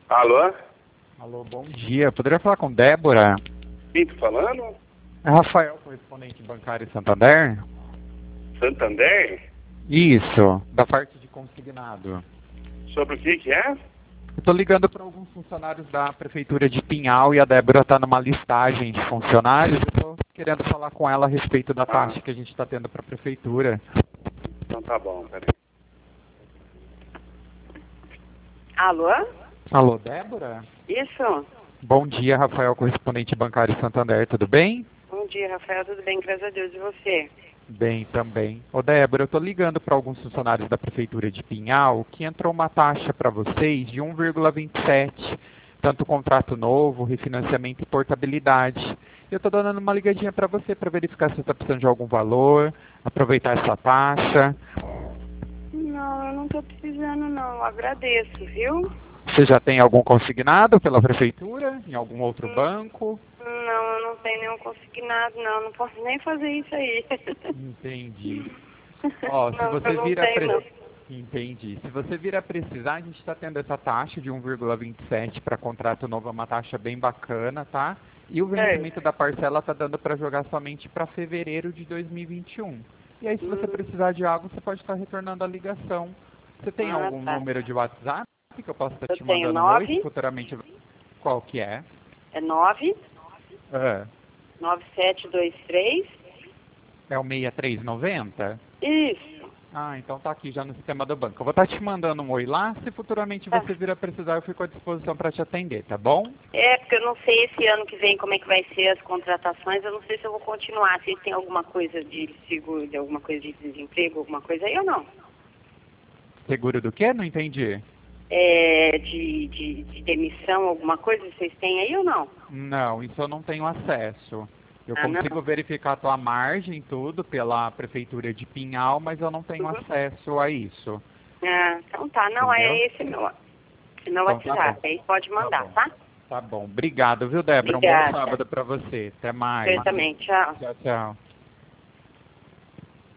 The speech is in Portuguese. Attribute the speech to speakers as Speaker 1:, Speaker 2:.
Speaker 1: Alô?
Speaker 2: Alô, bom dia. Poderia falar com Débora?
Speaker 1: Quem tá falando?
Speaker 2: É Rafael, correspondente bancário Santander?
Speaker 1: Santander?
Speaker 2: Isso, da parte de consignado.
Speaker 1: Sobre o que é?
Speaker 2: Eu tô ligando para alguns funcionários da Prefeitura de Pinhal e a Débora está numa listagem de funcionários. Eu tô querendo falar com ela a respeito da taxa que a gente está tendo para a Prefeitura.
Speaker 1: Então tá bom, peraí.
Speaker 3: Alô?
Speaker 2: Alô, Débora?
Speaker 3: Isso?
Speaker 2: Bom dia, Rafael, correspondente bancário Santander, tudo bem?
Speaker 3: Bom dia, Rafael. Tudo bem? Graças a Deus. E você?
Speaker 2: Bem também. Ô Débora, eu tô ligando para alguns funcionários da Prefeitura de Pinhal que entrou uma taxa para vocês de 1,27, tanto contrato novo, refinanciamento e portabilidade. Eu tô dando uma ligadinha para você para verificar se você está precisando de algum valor, aproveitar essa taxa.
Speaker 3: Não, eu não tô precisando, não. Eu agradeço, viu?
Speaker 2: Você já tem algum consignado pela Prefeitura, em algum outro banco?
Speaker 3: Não, eu não tenho nenhum consignado, não. Não posso nem fazer isso aí.
Speaker 2: Entendi. Ó, se
Speaker 3: Não,
Speaker 2: você
Speaker 3: eu não
Speaker 2: vir a
Speaker 3: tenho, não.
Speaker 2: Entendi. Se você vir a precisar, a gente está tendo essa taxa de 1,27 para contrato novo, é uma taxa bem bacana, tá? E o vencimento da parcela está dando para jogar somente para fevereiro de 2021. E aí, se você precisar de algo, você pode estar retornando a ligação. Você tem algum número de WhatsApp que eu possa estar
Speaker 3: Eu
Speaker 2: te
Speaker 3: tenho
Speaker 2: mandando
Speaker 3: 9.
Speaker 2: hoje, futuramente? Qual que é?
Speaker 3: É 9
Speaker 2: É,
Speaker 3: 9723.
Speaker 2: é o 6390?
Speaker 3: Isso.
Speaker 2: Ah, então tá aqui já no sistema do banco. Eu vou estar te mandando um oi lá. Se futuramente você vir a precisar, eu fico à disposição para te atender, tá bom?
Speaker 3: É, porque eu não sei esse ano que vem como é que vai ser as contratações. Eu não sei se eu vou continuar. Se tem alguma coisa de seguro, de alguma coisa de desemprego, alguma coisa aí ou não.
Speaker 2: Seguro do quê? Não entendi.
Speaker 3: É, de demissão, alguma coisa vocês têm aí ou não?
Speaker 2: Não, isso eu não tenho acesso. Eu
Speaker 3: Ah, não?
Speaker 2: consigo verificar a tua margem, tudo, pela Prefeitura de Pinhal, mas eu não tenho acesso a isso.
Speaker 3: Ah, então tá. Não,
Speaker 2: Entendeu?
Speaker 3: é esse meu
Speaker 2: Então tá
Speaker 3: WhatsApp.
Speaker 2: bom.
Speaker 3: Aí pode mandar,
Speaker 2: bom.
Speaker 3: tá?
Speaker 2: Tá bom. Obrigado, viu, Débora? Um bom
Speaker 3: Obrigada.
Speaker 2: sábado para você. Até mais.
Speaker 3: Eu também. Tchau.
Speaker 2: Tchau, tchau.